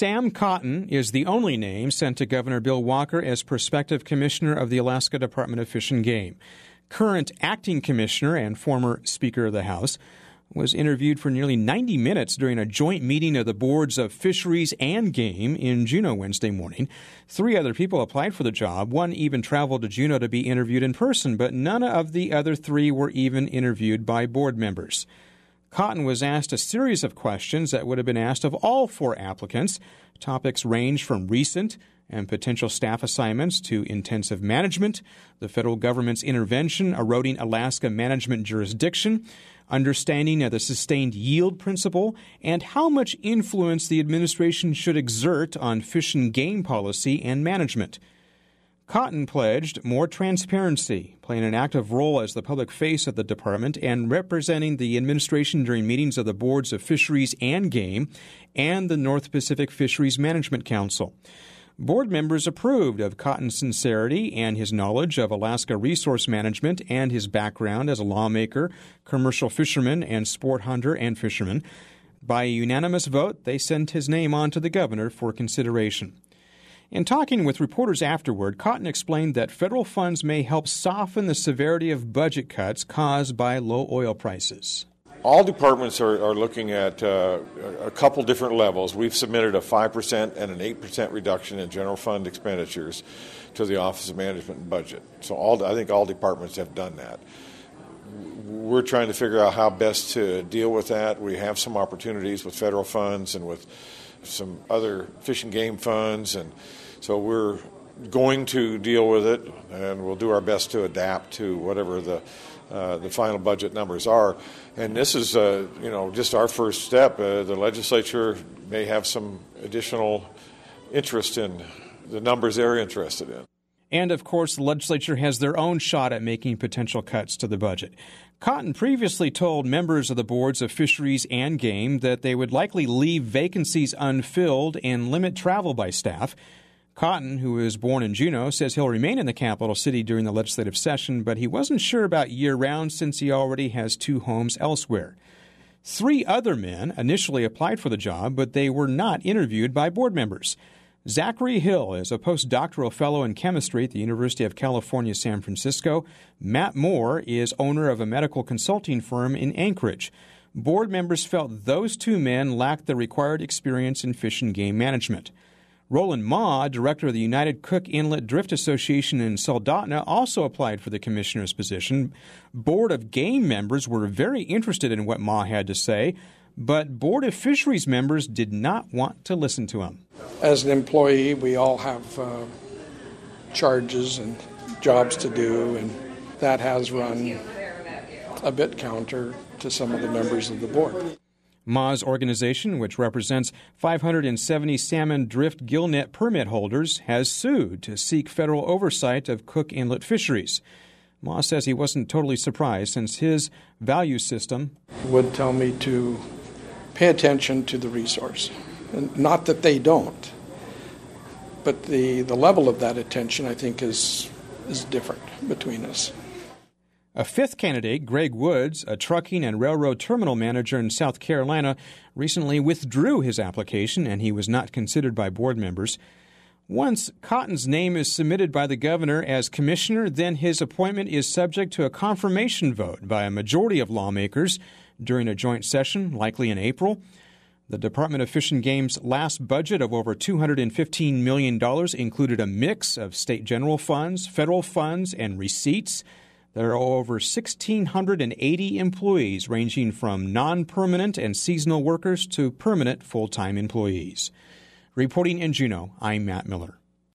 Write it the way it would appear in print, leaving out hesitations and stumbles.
Sam Cotton is the only name sent to Governor Bill Walker as prospective commissioner of the Alaska Department of Fish and Game. Current acting commissioner and former Speaker of the House was interviewed for nearly 90 minutes during a joint meeting of the boards of Fisheries and Game in Juneau Wednesday morning. 3 other people applied for the job. 1 even traveled to Juneau to be interviewed in person, but none of the other 3 were even interviewed by board members. Cotton was asked a series of questions that would have been asked of all 4 applicants. Topics range from recent and potential staff assignments to intensive management, the federal government's intervention eroding Alaska management jurisdiction, understanding of the sustained yield principle, and how much influence the administration should exert on fish and game policy and management. Cotton pledged more transparency, playing an active role as the public face of the department and representing the administration during meetings of the boards of Fisheries and Game and the North Pacific Fisheries Management Council. Board members approved of Cotton's sincerity and his knowledge of Alaska resource management and his background as a lawmaker, commercial fisherman, and sport hunter and fisherman. By a unanimous vote, they sent his name on to the governor for consideration. In talking with reporters afterward, Cotton explained that federal funds may help soften the severity of budget cuts caused by low oil prices. All departments are looking at a couple different levels. We've submitted a 5% and an 8% reduction in general fund expenditures to the Office of Management and Budget. So I think all departments have done that. We're trying to figure out how best to deal with that. We have some opportunities with federal funds and with some other fish and game funds, and so we're going to deal with it, and we'll do our best to adapt to whatever the final budget numbers are. And this is, just our first step. The legislature may have some additional interest in the numbers they're interested in. And, of course, the legislature has their own shot at making potential cuts to the budget. Cotton previously told members of the boards of Fisheries and Game that they would likely leave vacancies unfilled and limit travel by staff. Cotton, who was born in Juneau, says he'll remain in the capital city during the legislative session, but he wasn't sure about year-round since he already has 2 homes elsewhere. 3 other men initially applied for the job, but they were not interviewed by board members. Zachary Hill is a postdoctoral fellow in chemistry at the University of California, San Francisco. Matt Moore is owner of a medical consulting firm in Anchorage. Board members felt those 2 men lacked the required experience in fish and game management. Roland Ma, director of the United Cook Inlet Drift Association in Soldotna, also applied for the commissioner's position. Board of Game members were very interested in what Ma had to say, but Board of Fisheries members did not want to listen to him. As an employee, we all have charges and jobs to do, and that has run a bit counter to some of the members of the board. Ma's organization, which represents 570 salmon drift gillnet permit holders, has sued to seek federal oversight of Cook Inlet fisheries. Ma says he wasn't totally surprised since his value system would tell me to pay attention to the resource. And not that they don't, but the level of that attention, I think, is different between us. A 5th candidate, Greg Woods, a trucking and railroad terminal manager in South Carolina, recently withdrew his application, and he was not considered by board members. Once Cotton's name is submitted by the governor as commissioner, then his appointment is subject to a confirmation vote by a majority of lawmakers during a joint session, likely in April. The Department of Fish and Game's last budget of over $215 million included a mix of state general funds, federal funds, and receipts. There are over 1,680 employees, ranging from non-permanent and seasonal workers to permanent full-time employees. Reporting in Juneau, I'm Matt Miller.